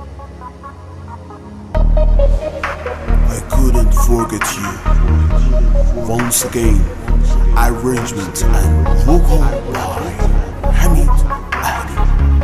I couldn't forget you. Once again, arrangement and vocal by Hamid Ali.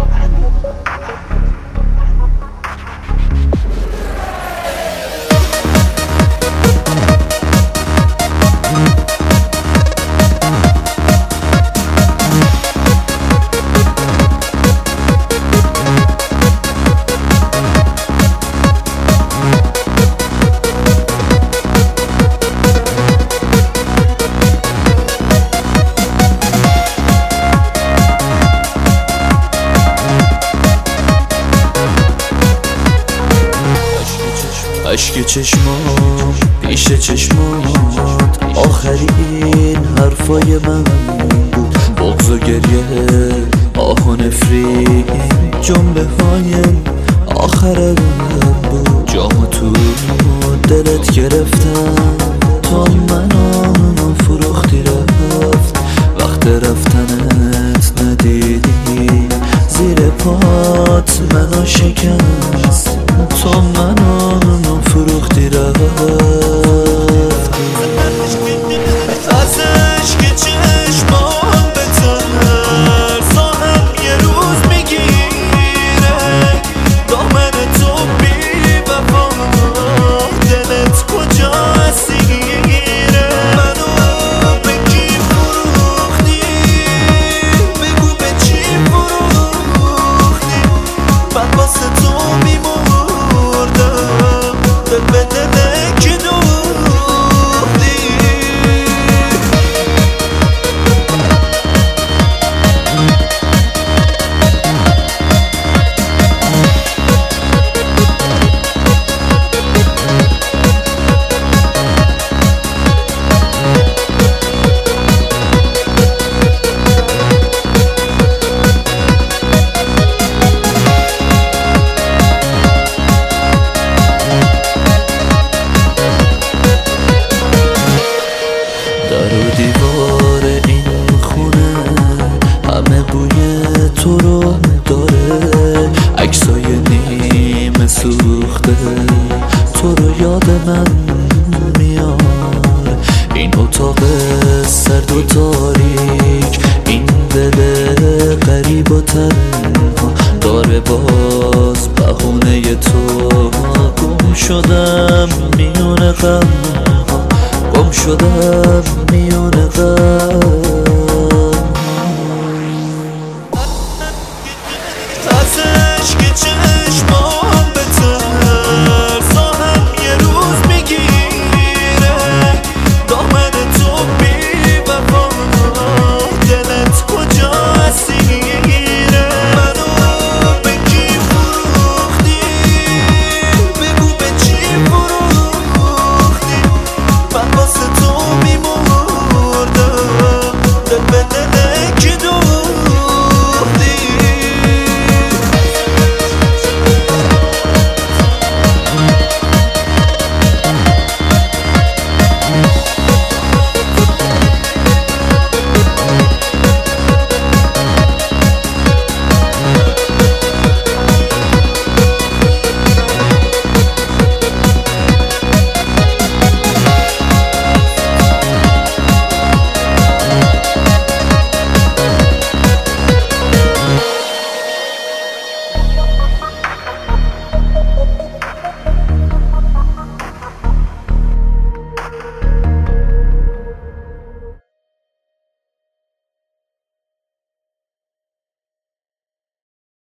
اشک چشمام پیش چشمات آخرین حرفای من بود. بغض و گریه آه و نفرین جمله های آخرم بود. جامو تو دلت گرفتم تا منو فروختی رفت. وقت رفتنت ندیدی زیر پات منو شکست. تو منو فروختی رفت. از عشق چشمان بتر ساهم یه روز میگیره. دامن تو بی وفا دلت کجا اسیره. منو به کی فروختی بگو به چی فروختی. من واسه تو میمردم به دل که دوختی. دیوار این خونه همه بوی تو رو داره. عکسای نیمه سوخته تو رو یاد من میار. این اتاق سرد و تاریک این دل غریب و تنها داره باز بهونه تو. گم شدم میون غم گم شدم میون غم.